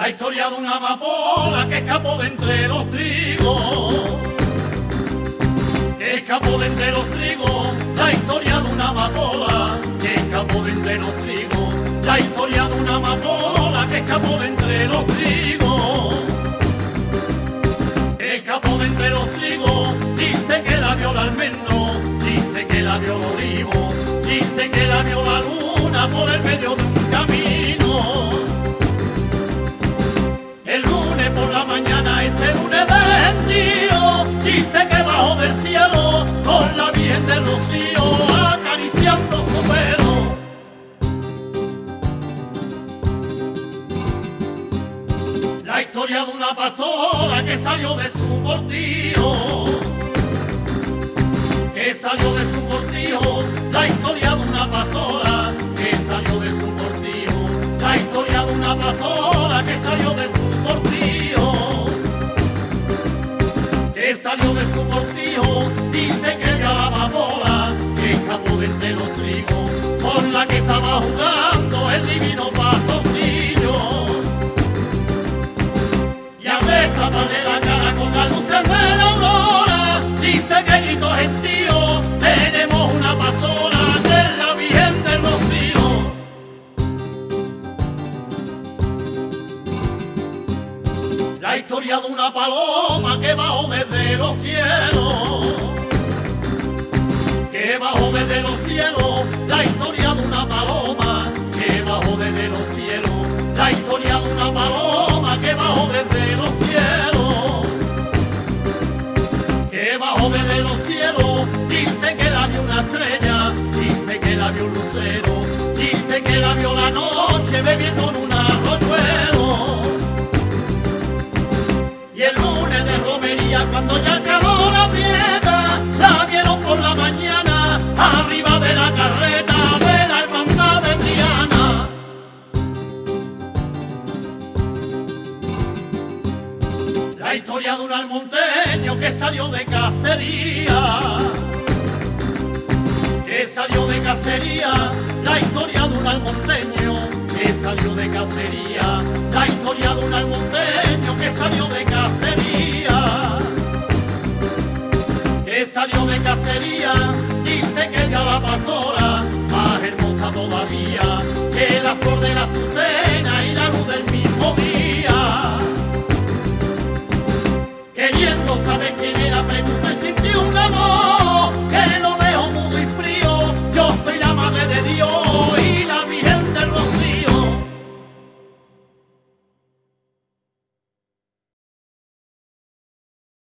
La historia de una amapola que escapó de entre los trigos, que escapó de entre los trigos. La historia de una amapola que escapó de entre los trigos. La historia de una amapola que escapó de entre los trigos, que escapó de entre los trigos. Dice que la vio el almendro, dice que la vio el olivo, dice que la vio la luna por el medio de un camino. El lunes por la mañana, ese lunes vendido, dice que bajó del cielo con la Virgen del Rocío acariciando su pelo. La historia de una pastora que salió de su cortijo, que salió de su cortijo. La historia de una pastora que salió de su cortijo. La historia de una pastora que salió de su cortijo, que salió de su cortijo. Dice que vio a la amapola que escapó de entre los trigos, con la que estaba jugando el divino pastorcillo. Y al destaparle la cara con las luces de la aurora, dice que grito gentío: tenemos una pastora que es la Virgen del Rocío. La historia de una paloma que bajó desde los cielos, que bajó desde los cielos. La historia de una paloma que bajó desde los cielos. La historia de una paloma que bajó desde los cielos, que bajó desde los cielos. Dice que la vio una estrella, dice que la vio un lucero, dice que la vio la noche bebiendo en un arroyuelo. Y el lunes de romería, cuando ya el calor aprieta, la vieron por la mañana arriba de la carreta de la hermandad de Triana. La historia de un almonteño que salió de cacería, que salió de cacería. La historia de un almonteño que salió de cacería. La historia de un almonteño que salió de cacería, que salió de cacería. Dice que vio a la pastora